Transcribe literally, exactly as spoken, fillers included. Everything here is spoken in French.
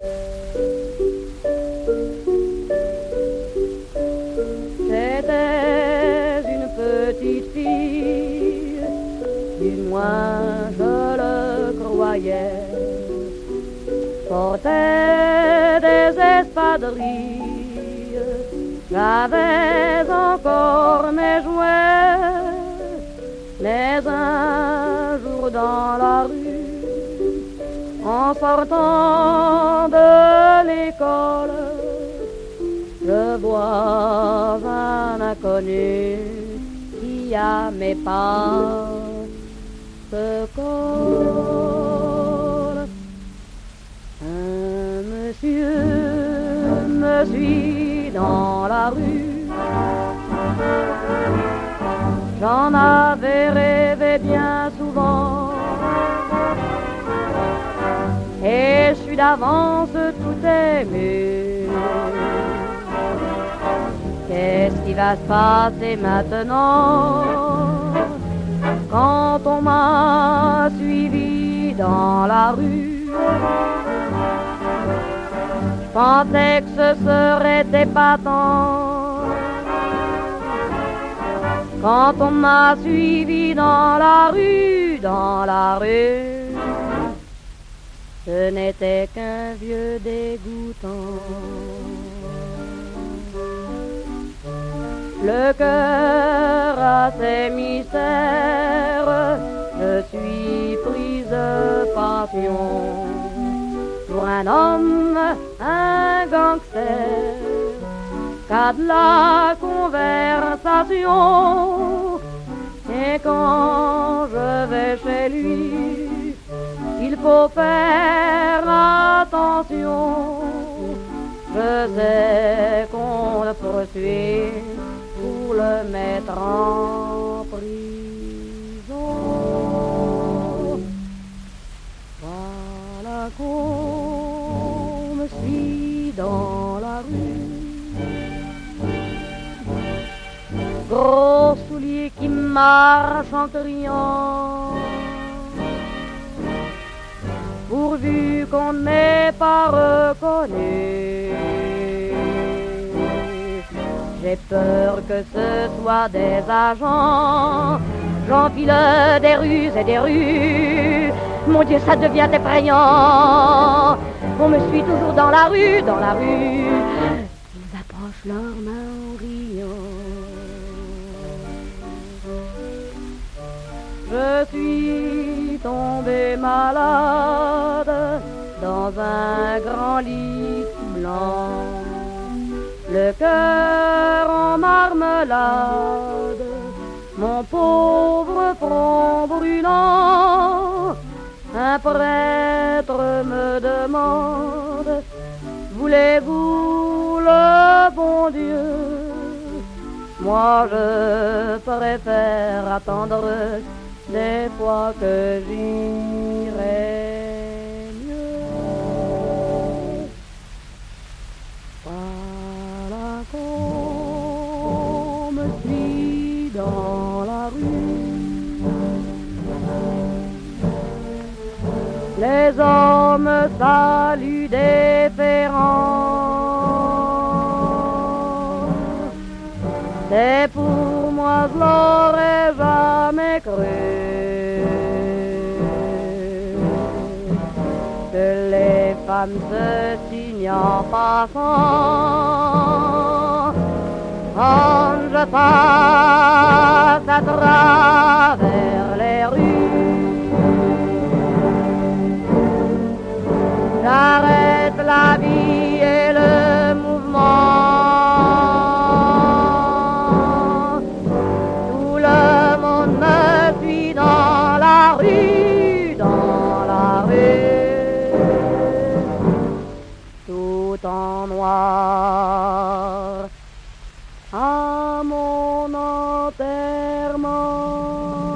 J'étais une petite fille, du moins je le croyais, portait des espadrilles, j'avais encore mes jouets, mais un jour dans la rue, en sortant de l'école, je vois un inconnu qui à mes pas se colle. Un monsieur me suit dans la rue, j'en avais rêvé bien souvent, et je suis d'avance tout ému. Qu'est-ce qui va se passer maintenant quand on m'a suivi dans la rue? Je pensais que ce serait épatant quand on m'a suivi dans la rue, dans la rue. Ce n'était qu'un vieux dégoûtant. Le cœur a ses mystères, je suis prise de passion pour un homme, un gangster, qu'a de la conversation. Et quand je vais chez lui, il faut faire attention. Je sais qu'on le poursuit pour le mettre en prison. Voilà qu'on me suit dans la rue, gros souliers qui marchent en criant, pourvu qu'on ne m'ait pas reconnu. J'ai peur que ce soit des agents, j'enfile des ruses et des rues. Mon Dieu, ça devient effrayant. On me suit toujours dans la rue, dans la rue. Ils approchent leurs mains en riant. Je suis tombée malade dans un grand lit blanc, le cœur en marmelade, mon pauvre front brûlant. Un prêtre me demande: voulez-vous le bon Dieu? Moi je préfère attendre des fois que j'irai mieux. Voilà qu'on me suit dans la rue, les hommes saluent déférents. C'est pour moi, je l'aurais jamais cru, que les femmes se signent en passant, quand je passe à travers les rues. J'arrête la vie et le mouvement. Tout le monde me suit dans la rue, dans la rue, tout en noir, à mon enterrement.